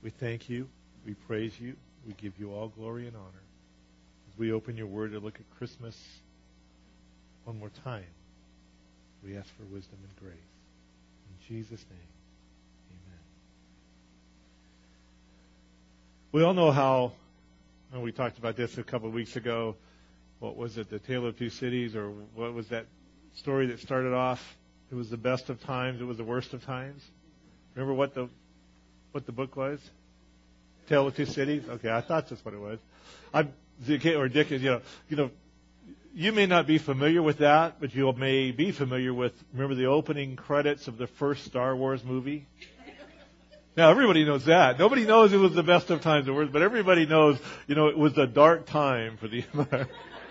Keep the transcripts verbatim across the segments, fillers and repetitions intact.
We thank you. We praise you. We give you all glory and honor. As we open your word to look at Christmas one more time, we ask for wisdom and grace. In Jesus' name, amen. We all know how, and we talked about this a couple of weeks ago, what was it, The Tale of Two Cities, or what was that story that started off? It was the best of times, it was the worst of times. Remember what the what the book was? Tale of Two Cities? Okay, I thought that's what it was. I'm, or Dickens, you know, you know, you may not be familiar with that, but you may be familiar with, remember the opening credits of the first Star Wars movie? Now, everybody knows that. Nobody knows it was the best of times or worst, but everybody knows, you know, it was a dark time for the Empire.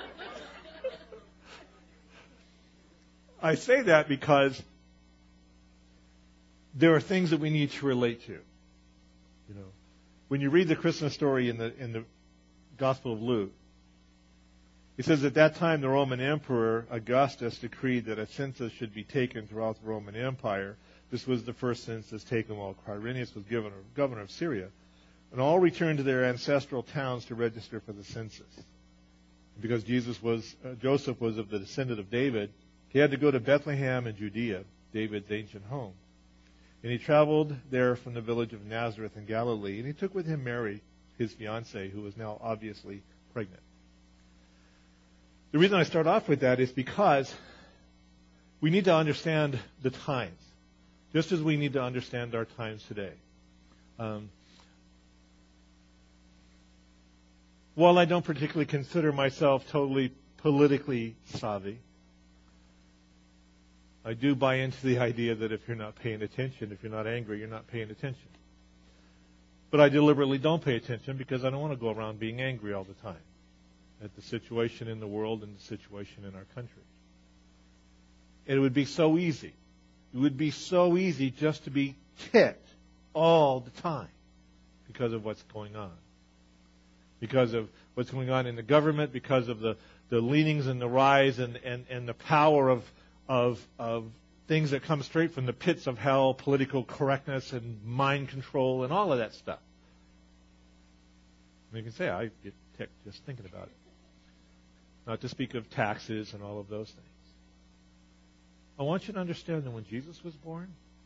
I say that because there are things that we need to relate to. You know, when you read the Christmas story in the in the Gospel of Luke, it says at that time the Roman Emperor Augustus decreed that a census should be taken throughout the Roman Empire. This was the first census taken while Quirinius was governor, governor of Syria. And all returned to their ancestral towns to register for the census. Because Jesus was uh, Joseph was of the descendant of David, he had to go to Bethlehem in Judea, David's ancient home. And he traveled there from the village of Nazareth in Galilee, and he took with him Mary, his fiancée, who was now obviously pregnant. The reason I start off with that is because we need to understand the times, just as we need to understand our times today. Um, while I don't particularly consider myself totally politically savvy, I do buy into the idea that if you're not paying attention, if you're not angry, you're not paying attention. But I deliberately don't pay attention because I don't want to go around being angry all the time at the situation in the world and the situation in our country. And it would be so easy. It would be so easy just to be ticked all the time because of what's going on. Because of what's going on in the government, because of the, the leanings and the rise and, and, and the power of Of, of things that come straight from the pits of hell, political correctness and mind control and all of that stuff. And you can say, I get ticked just thinking about it. Not to speak of taxes and all of those things. I want you to understand that when Jesus was born,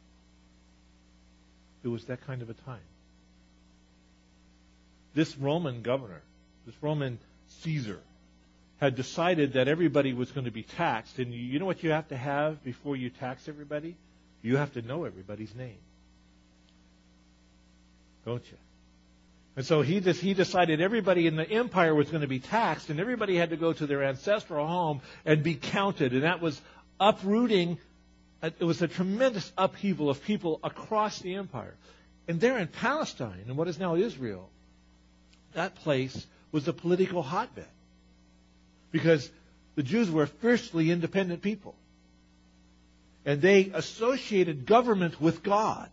it was that kind of a time. This Roman governor, this Roman Caesar, had decided that everybody was going to be taxed. And you know what you have to have before you tax everybody? You have to know everybody's name. Don't you? And so he just, he decided everybody in the empire was going to be taxed, and everybody had to go to their ancestral home and be counted. And that was uprooting. It was a tremendous upheaval of people across the empire. And there in Palestine, in what is now Israel, that place was a political hotbed. Because the Jews were fiercely independent people. And they associated government with God.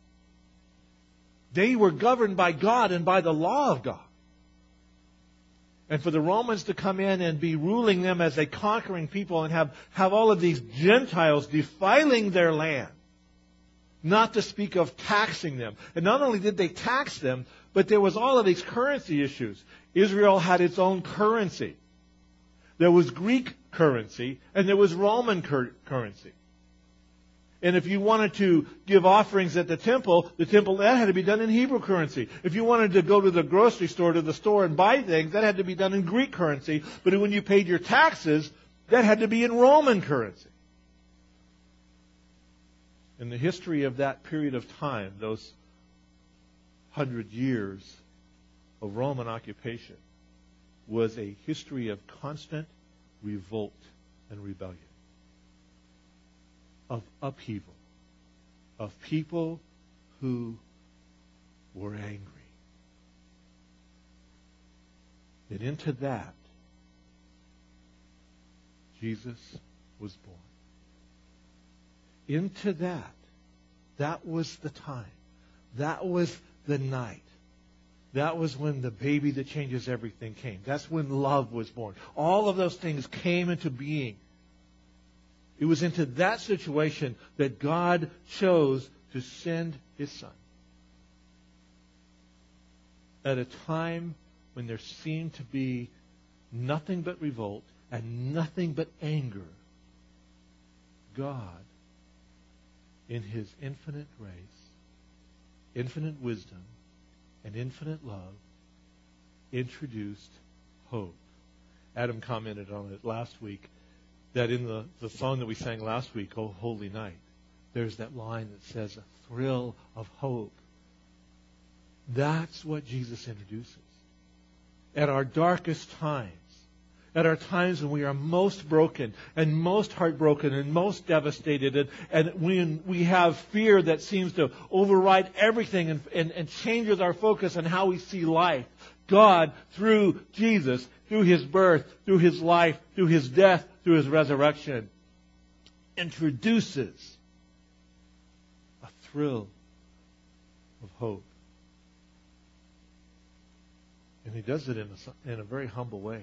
They were governed by God and by the law of God. And for the Romans to come in and be ruling them as a conquering people and have, have all of these Gentiles defiling their land. Not to speak of taxing them. And not only did they tax them, but there was all of these currency issues. Israel had its own currency. There was Greek currency, and there was Roman cur- currency. And if you wanted to give offerings at the temple, the temple, that had to be done in Hebrew currency. If you wanted to go to the grocery store, to the store and buy things, that had to be done in Greek currency. But when you paid your taxes, that had to be in Roman currency. In the history of that period of time, those hundred years of Roman occupation, was a history of constant revolt and rebellion, of upheaval, of people who were angry. And into that, Jesus was born. Into that, that was the time. That was the night. That was when the baby that changes everything came. That's when love was born. All of those things came into being. It was into that situation that God chose to send His Son. at a time when there seemed to be nothing but revolt and nothing but anger, God, in His infinite grace, infinite wisdom, and infinite love, introduced hope. Adam commented on it last week, that in the, the song that we sang last week, "O Holy Night," there's that line that says, a thrill of hope. That's what Jesus introduces. At our darkest times, at our times when we are most broken and most heartbroken and most devastated, and, and when we have fear that seems to override everything and, and, and changes our focus on how we see life, God, through Jesus, through His birth, through His life, through His death, through His resurrection, introduces a thrill of hope. And He does it in a, in a very humble way.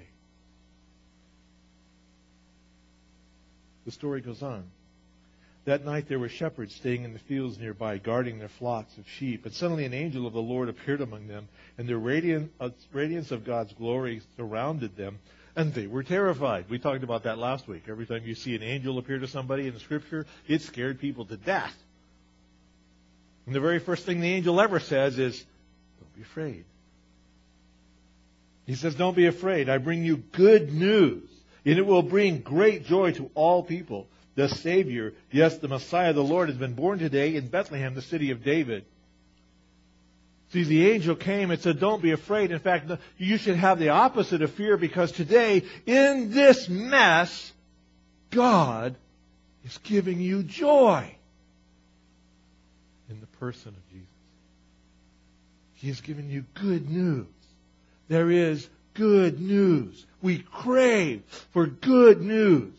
The story goes on. That night there were shepherds staying in the fields nearby, guarding their flocks of sheep. And suddenly an angel of the Lord appeared among them, and the radiant, uh, radiance of God's glory surrounded them, and they were terrified. We talked about that last week. Every time you see an angel appear to somebody in the Scripture, it scared people to death. And the very first thing the angel ever says is, "Don't be afraid." He says, "Don't be afraid. I bring you good news, and it will bring great joy to all people. The Savior, yes, the Messiah, the Lord, has been born today in Bethlehem, the city of David." See, the angel came and said, don't be afraid. In fact, you should have the opposite of fear, because today, in this mess, God is giving you joy in the person of Jesus. He has given you good news. There is good news. We crave for good news.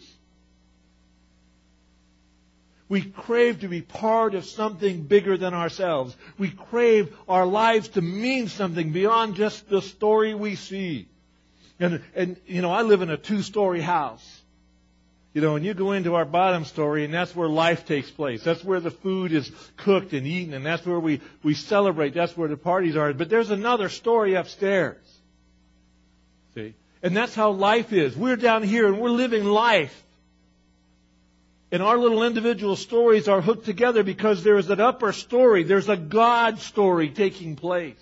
We crave to be part of something bigger than ourselves. We crave our lives to mean something beyond just the story we see. And, and you know, I live in a two-story house. You know, and you go into our bottom story, and that's where life takes place. That's where the food is cooked and eaten, and that's where we, we celebrate. That's where the parties are. But there's another story upstairs. See? And that's how life is. We're down here, and we're living life. And our little individual stories are hooked together because there is an upper story. There's a God story taking place.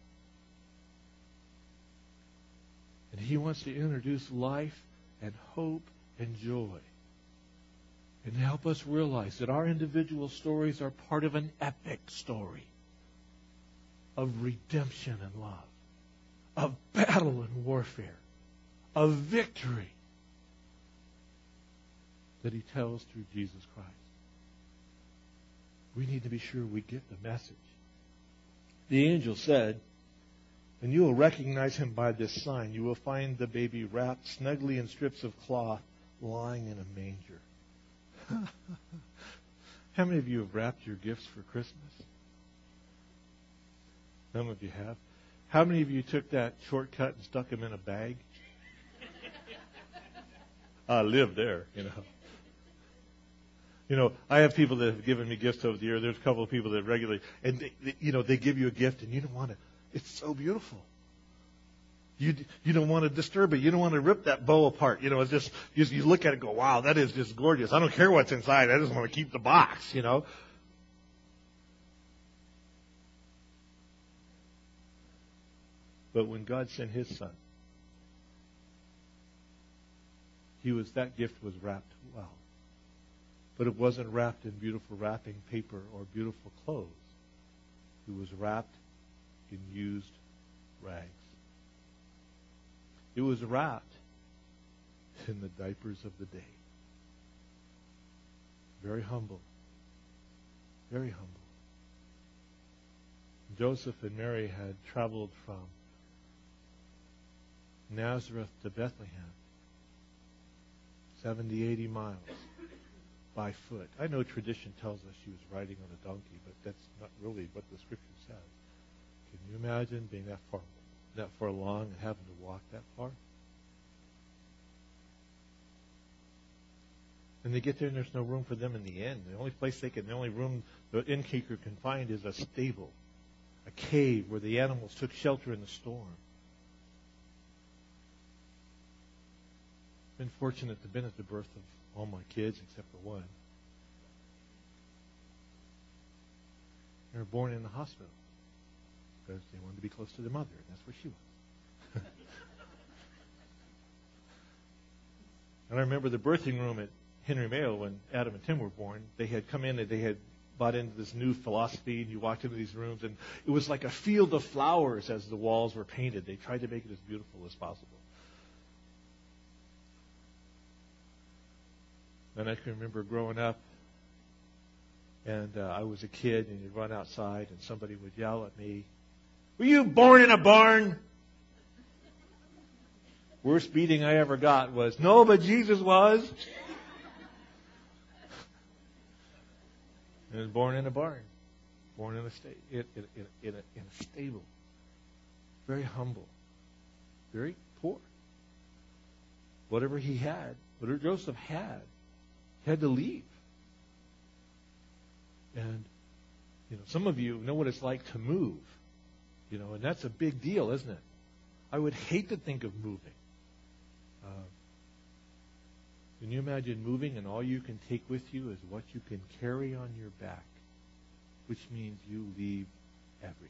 And He wants to introduce life and hope and joy. And help us realize that our individual stories are part of an epic story of redemption and love, of battle and warfare, of victory that He tells through Jesus Christ. We need to be sure we get the message. The angel said, "And you will recognize him by this sign. You will find the baby wrapped snugly in strips of cloth, lying in a manger." How many of you have wrapped your gifts for Christmas? Some of you have. How many of you took that shortcut and stuck them in a bag? I live there, you know. You know, I have people that have given me gifts over the year. There's a couple of people that regularly, and they, they, you know, they give you a gift and you don't want to. It's so beautiful. You you don't want to disturb it. You don't want to rip that bow apart. You know, it's just you, you look at it and go, wow, that is just gorgeous. I don't care what's inside. I just want to keep the box. You know. But when God sent His Son, He was that gift was wrapped well. But it wasn't wrapped in beautiful wrapping paper or beautiful clothes. It was wrapped in used rags. It was wrapped in the diapers of the day. Very humble. Very humble. Joseph and Mary had traveled from Nazareth to Bethlehem, seventy, eighty miles. By foot. I know tradition tells us she was riding on a donkey, but that's not really what the Scripture says. Can you imagine being that far, that far along and having to walk that far? And they get there and there's no room for them in the inn. The only place they can, the only room the innkeeper can find is a stable. a cave where the animals took shelter in the storm. I've been fortunate to have been at the birth of all my kids except for one. They were born in the hospital because they wanted to be close to their mother, and that's where she was. And I remember the birthing room at Henry Mayo when Adam and Tim were born. They had come in and they had bought into this new philosophy, and you walked into these rooms, and it was like a field of flowers as the walls were painted. They tried to make it as beautiful as possible. And I can remember growing up, and uh, I was a kid, and you'd run outside, and somebody would yell at me, "Were you born in a barn?" Worst beating I ever got was, "No, but Jesus was." And was born in a barn, born in a sta- in, in, in, in, a, in a stable, very humble, very poor. Whatever he had, whatever Joseph had, he had to leave. And you know, some of you know what it's like to move, you know, and that's a big deal, isn't it? I would hate to think of moving. Uh, Can you imagine moving and all you can take with you is what you can carry on your back, which means you leave everything.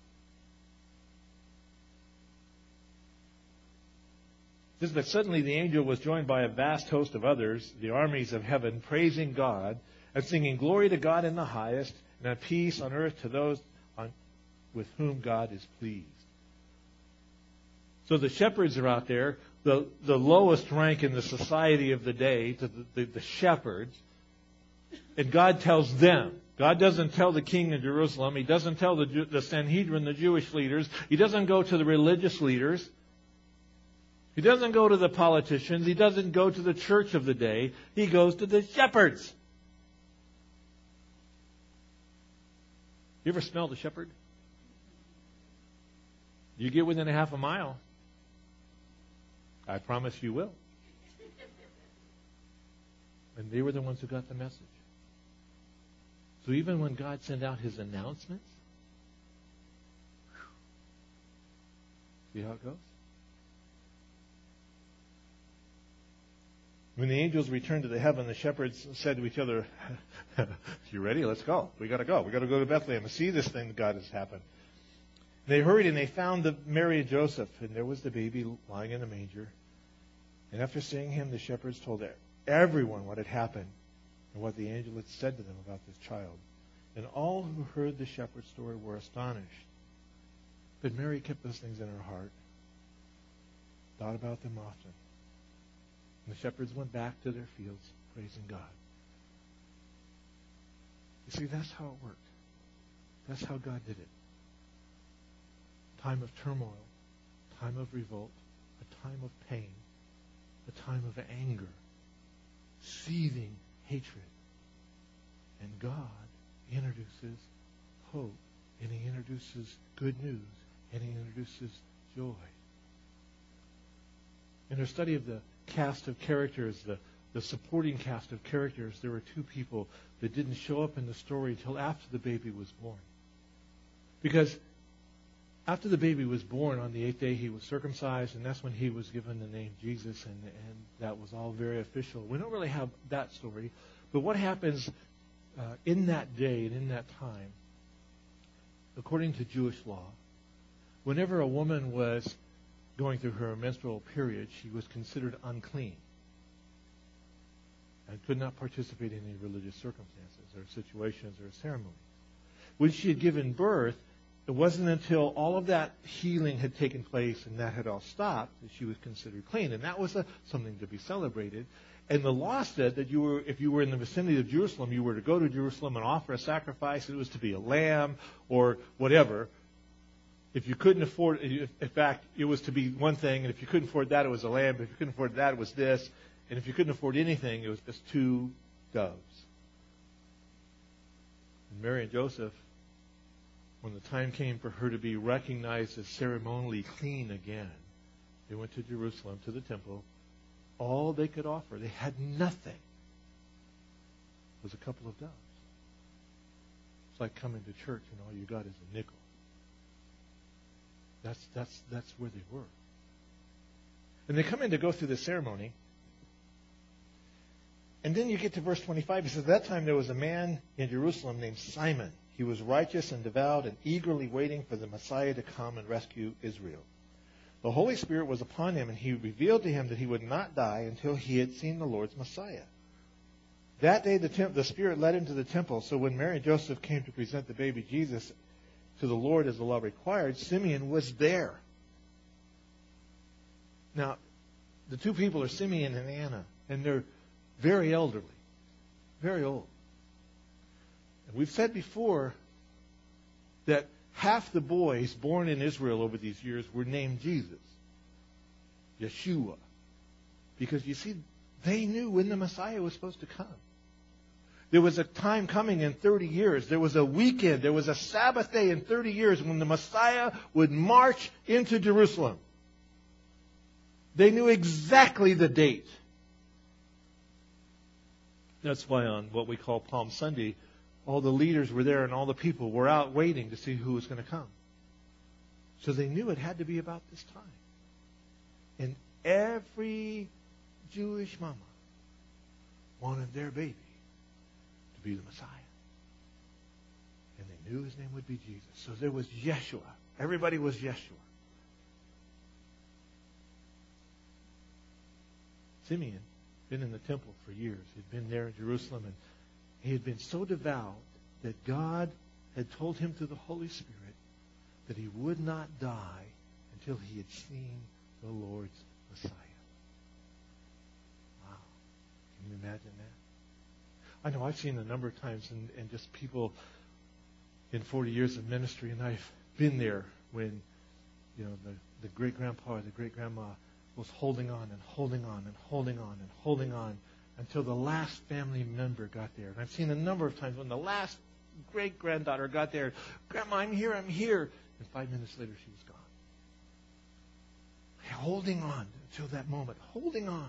It says, but suddenly the angel was joined by a vast host of others, the armies of heaven, praising God and singing glory to God in the highest, and peace on earth to those on, with whom God is pleased. So the shepherds are out there, the, the lowest rank in the society of the day, to the, the, the shepherds, and God tells them. God doesn't tell the king in Jerusalem. He doesn't tell the, the Sanhedrin, the Jewish leaders. He doesn't go to the religious leaders. He doesn't go to the politicians. He doesn't go to the church of the day. He goes to the shepherds. You ever smelled a shepherd? You get within a half a mile. I promise you will. And they were the ones who got the message. So even when God sent out his announcements, see how it goes? When the angels returned to the heaven, the shepherds said to each other, "You ready? Let's go. We got to go. We got to go to Bethlehem and see this thing that God has happened." They hurried and they found the Mary and Joseph, and there was the baby lying in a manger. And after seeing him, the shepherds told everyone what had happened and what the angel had said to them about this child. And all who heard the shepherd's story were astonished. But Mary kept those things in her heart, thought about them often. And the shepherds went back to their fields, praising God. You see, that's how it worked. That's how God did it. Time of turmoil, time of revolt, a time of pain, a time of anger, seething hatred. And God introduces hope, and he introduces good news, and he introduces joy. In our study of the cast of characters, the, the supporting cast of characters, there were two people that didn't show up in the story until after the baby was born. Because after the baby was born, on the eighth day he was circumcised, and that's when he was given the name Jesus, and, and that was all very official. We don't really have that story, but what happens uh, in that day and in that time, according to Jewish law, whenever a woman was going through her menstrual period, she was considered unclean and could not participate in any religious circumstances or situations or ceremonies. When she had given birth, it wasn't until all of that healing had taken place and that had all stopped that she was considered clean. And that was a, something to be celebrated. And the law said that you were, if you were in the vicinity of Jerusalem, you were to go to Jerusalem and offer a sacrifice. It was to be a lamb or whatever. If you couldn't afford, in fact, it was to be one thing, and if you couldn't afford that, it was a lamb. If you couldn't afford that, it was this. And if you couldn't afford anything, it was just two doves. And Mary and Joseph, when the time came for her to be recognized as ceremonially clean again, they went to Jerusalem, to the temple. All they could offer, they had nothing, was a couple of doves. It's like coming to church and all you got is a nickel. That's, that's, that's where they were. And they come in to go through the ceremony. And then you get to verse twenty-five. He says, at that time there was a man in Jerusalem named Simon. He was righteous and devout and eagerly waiting for the Messiah to come and rescue Israel. The Holy Spirit was upon him, and he revealed to him that he would not die until he had seen the Lord's Messiah. That day the, temp- the Spirit led him to the temple. So when Mary and Joseph came to present the baby Jesus to the Lord as the law required, Simeon was there. Now, the two people are Simeon and Anna, and they're very elderly, very old. And we've said before that half the boys born in Israel over these years were named Jesus, Yeshua, because you see, they knew when the Messiah was supposed to come. There was a time coming in thirty years. There was a weekend. There was a Sabbath day in thirty years when the Messiah would march into Jerusalem. They knew exactly the date. That's why on what we call Palm Sunday, all the leaders were there and all the people were out waiting to see who was going to come. So they knew it had to be about this time. And every Jewish mama wanted their baby to be the Messiah. And they knew his name would be Jesus. So there was Yeshua. Everybody was Yeshua. Simeon had been in the temple for years. He'd been there in Jerusalem, and he had been so devout that God had told him through the Holy Spirit that he would not die until he had seen the Lord's Messiah. Wow. Can you imagine that? I know I've seen a number of times, and, and just people in forty years of ministry, and I've been there when, you know, the, the great-grandpa or the great-grandma was holding on and holding on and holding on and holding on until the last family member got there. And I've seen a number of times when the last great-granddaughter got there, Grandma, I'm here, I'm here. And five minutes later, she was gone. Holding on until that moment. Holding on.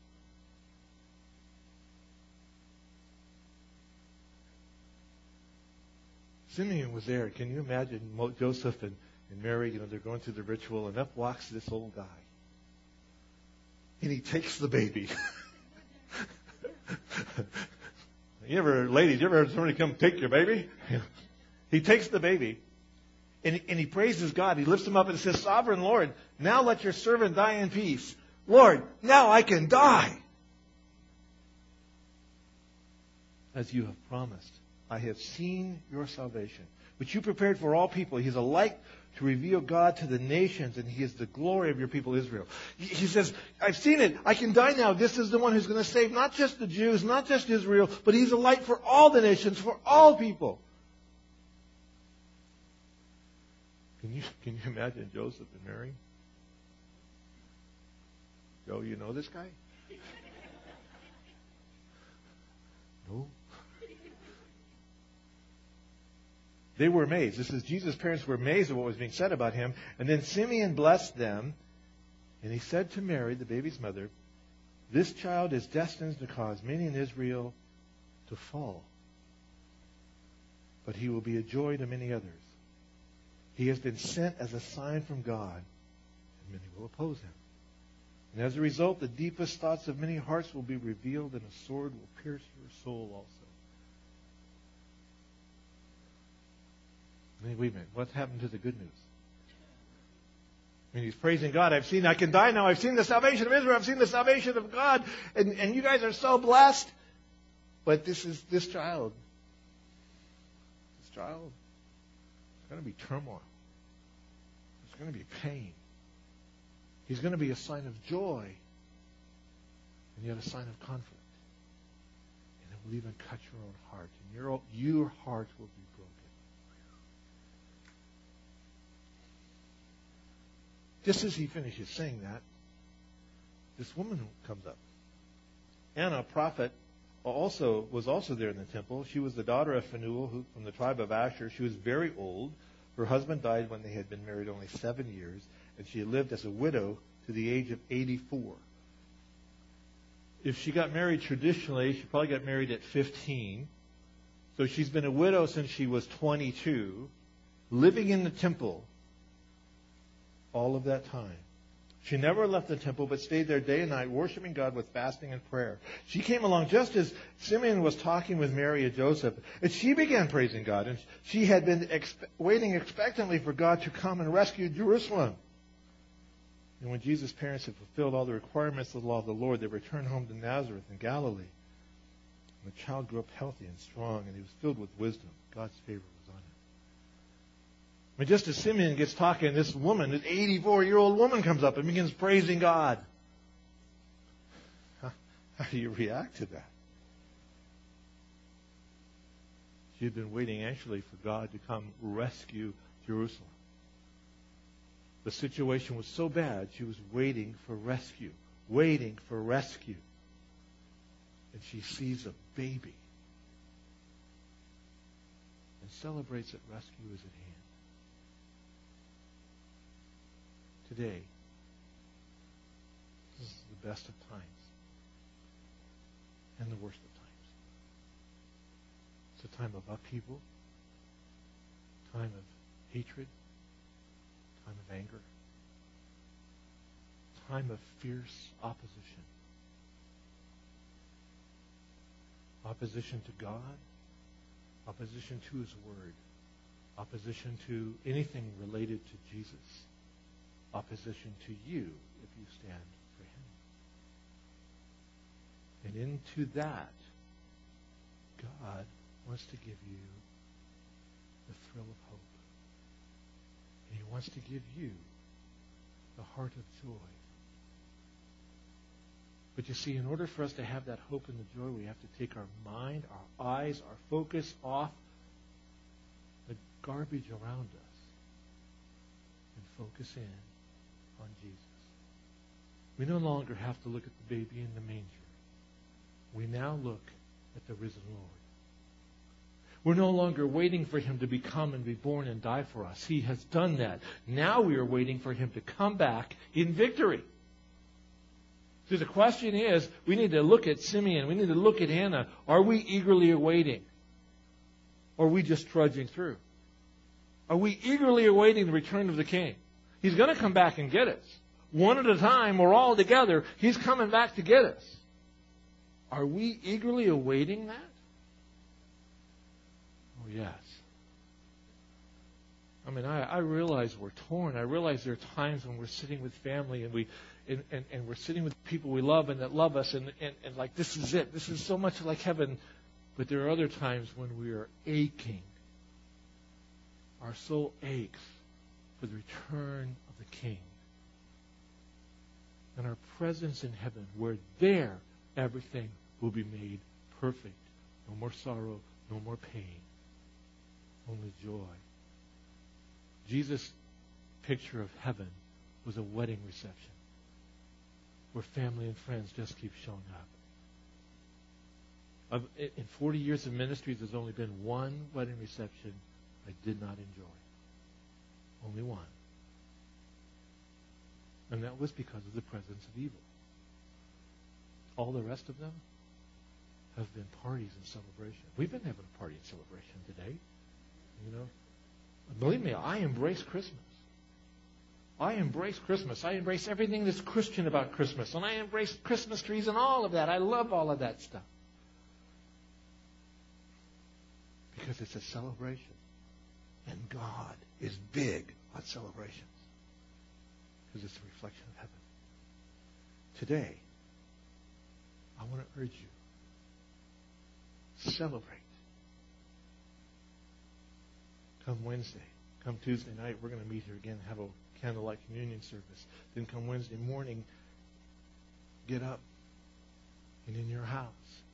Simeon was there. Can you imagine Joseph and, and Mary, you know, they're going through the ritual, and up walks this old guy. And he takes the baby. You ever, ladies, you ever heard somebody come take your baby? He takes the baby, and, and he praises God. He lifts him up and says, Sovereign Lord, now let your servant die in peace. Lord, now I can die. As you have promised, I have seen your salvation, which you prepared for all people. He is a light to reveal God to the nations, and he is the glory of your people Israel. He says, I've seen it. I can die now. This is the one who's going to save not just the Jews, not just Israel, but he's a light for all the nations, for all people. Can you, can you imagine Joseph and Mary? Joe, you know this guy? No. They were amazed. This is Jesus' parents were amazed at what was being said about him. And then Simeon blessed them, and he said to Mary, the baby's mother, this child is destined to cause many in Israel to fall, but he will be a joy to many others. He has been sent as a sign from God, and many will oppose him. And as a result, the deepest thoughts of many hearts will be revealed, and a sword will pierce your soul also. Wait a minute. What happened to the good news? I mean, he's praising God. I've seen, I can die now. I've seen the salvation of Israel. I've seen the salvation of God. And, and you guys are so blessed. But this is this child. This child. It's going to be turmoil. It's going to be pain. He's going to be a sign of joy. And yet a sign of conflict. And it will even cut your own heart. And your, your heart will be broken. Just as he finishes saying that, this woman comes up. Anna, a prophet, also was also there in the temple. She was the daughter of Phanuel, who, from the tribe of Asher. She was very old. Her husband died when they had been married only seven years, and she had lived as a widow to the age of eighty-four. If she got married traditionally, she probably got married at fifteen. So she's been a widow since she was twenty-two, living in the temple. all of that time. She never left the temple, but stayed there day and night, worshiping God with fasting and prayer. She came along just as Simeon was talking with Mary and Joseph, and she began praising God. And she had been expe- waiting expectantly for God to come and rescue Jerusalem. And when Jesus' parents had fulfilled all the requirements of the law of the Lord, they returned home to Nazareth in Galilee. And the child grew up healthy and strong, and he was filled with wisdom. God's favor was on him. I mean, just as Simeon gets talking, this woman, this eighty-four-year-old woman comes up and begins praising God. How, how do you react to that? She had been waiting anxiously for God to come rescue Jerusalem. The situation was so bad, she was waiting for rescue. Waiting for rescue. And she sees a baby and celebrates that rescue is at hand. Today, this is the best of times and the worst of times. It's a time of upheaval, time of hatred, time of anger, time of fierce opposition. Opposition to God, opposition to His Word, opposition to anything related to Jesus. Opposition to you if you stand for Him. And into that, God wants to give you the thrill of hope. And He wants to give you the heart of joy. But you see, in order for us to have that hope and the joy, we have to take our mind, our eyes, our focus off the garbage around us and focus in on Jesus. We no longer have to look at the baby in the manger. We now look at the risen Lord. We're no longer waiting for Him to become and be born and die for us. He has done that. Now we are waiting for Him to come back in victory. So the question is, we need to look at Simeon. We need to look at Hannah. Are we eagerly awaiting? Or are we just trudging through? Are we eagerly awaiting the return of the King? He's going to come back and get us. One at a time, or all together, He's coming back to get us. Are we eagerly awaiting that? Oh, yes. I mean, I, I realize we're torn. I realize there are times when we're sitting with family and we and, and, and we're sitting with people we love and that love us and, and, and like, this is it. This is so much like heaven. But there are other times when we are aching. Our soul aches for the return of the King. And our presence in heaven, where there everything will be made perfect. No more sorrow, no more pain, only joy. Jesus' picture of heaven was a wedding reception where family and friends just keep showing up. In forty years of ministry, there's only been one wedding reception I did not enjoy. Only one. And that was because of the presence of evil. All the rest of them have been parties and celebration. We've been having a party and celebration today. You know, believe me, I embrace Christmas. I embrace Christmas. I embrace everything that's Christian about Christmas. And I embrace Christmas trees and all of that. I love all of that stuff. Because it's a celebration. And God is big on celebrations. Because it's a reflection of heaven. Today, I want to urge you, celebrate. Come Wednesday, come Tuesday night, we're going to meet here again, have a candlelight communion service. Then come Wednesday morning, get up, and in your house,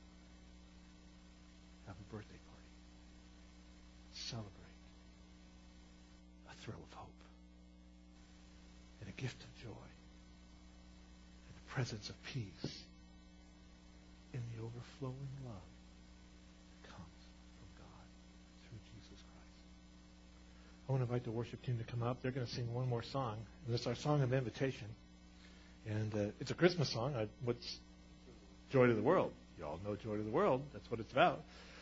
have a birthday party. Celebrate a thrill of hope and a gift of joy and the presence of peace in the overflowing love that comes from God through Jesus Christ. I want to invite the worship team to come up. They're going to sing one more song, and it's our song of invitation. And uh, it's a Christmas song. I, what's Joy to the World? You all know Joy to the World. That's what it's about.